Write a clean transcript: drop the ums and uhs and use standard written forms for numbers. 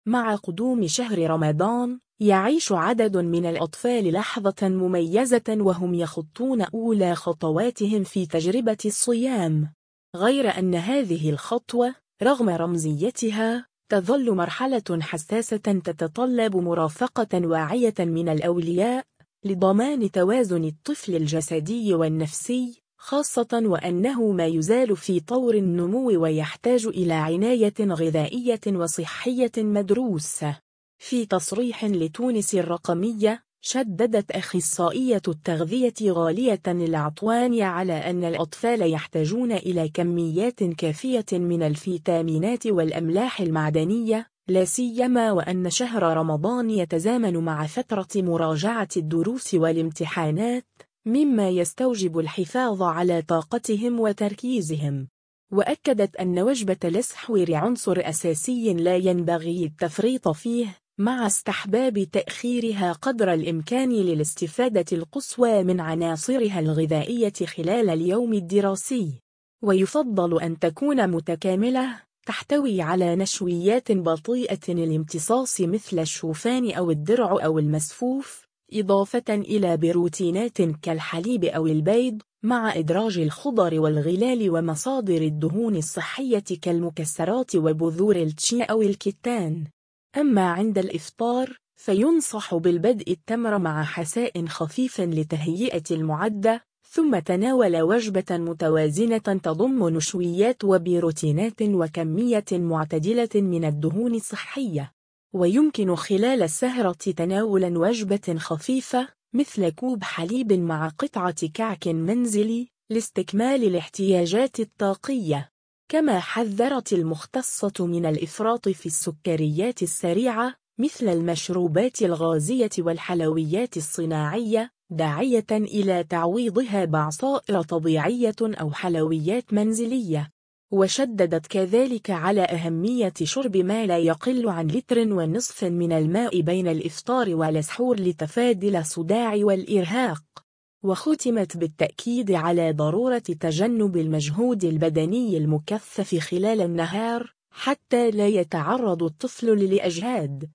مع قدوم شهر رمضان، يعيش عدد من الأطفال لحظة مميزة وهم يخطون أولى خطواتهم في تجربة الصيام. غير أن هذه الخطوة، رغم رمزيتها، تظل مرحلة حساسة تتطلب مرافقة واعية من الأولياء لضمان توازن الطفل الجسدي والنفسي، خاصة وأنه ما يزال في طور النمو ويحتاج إلى عناية غذائية وصحية مدروسة. في تصريح لتونس الرقمية، شددت أخصائية التغذية غالية العطواني على أن الأطفال يحتاجون إلى كميات كافية من الفيتامينات والأملاح المعدنية، لا سيما وأن شهر رمضان يتزامن مع فترة مراجعة الدروس والامتحانات، مما يستوجب الحفاظ على طاقتهم وتركيزهم. وأكدت أن وجبة السحور عنصر أساسي لا ينبغي التفريط فيه، مع استحباب تأخيرها قدر الإمكان للاستفادة القصوى من عناصرها الغذائية خلال اليوم الدراسي. ويفضل أن تكون متكاملة، تحتوي على نشويات بطيئة الامتصاص مثل الشوفان أو الدرع أو المسفوف، إضافة إلى بروتينات كالحليب أو البيض، مع إدراج الخضر والغلال ومصادر الدهون الصحية كالمكسرات وبذور التشيا أو الكتان. أما عند الإفطار، فينصح بالبدء التمر مع حساء خفيف لتهيئة المعدة، ثم تناول وجبة متوازنة تضم نشويات وبروتينات وكمية معتدلة من الدهون الصحية. ويمكن خلال السهرة تناول وجبة خفيفة مثل كوب حليب مع قطعة كعك منزلي لاستكمال الاحتياجات الطاقية. كما حذرت المختصة من الإفراط في السكريات السريعة مثل المشروبات الغازية والحلويات الصناعية، داعية إلى تعويضها بعصائر طبيعية أو حلويات منزلية. وشددت كذلك على أهمية شرب ما لا يقل عن 1.5 لتر من الماء بين الإفطار والسحور لتفادي الصداع والإرهاق. وختمت بالتأكيد على ضرورة تجنب المجهود البدني المكثف خلال النهار، حتى لا يتعرض الطفل للإجهاد.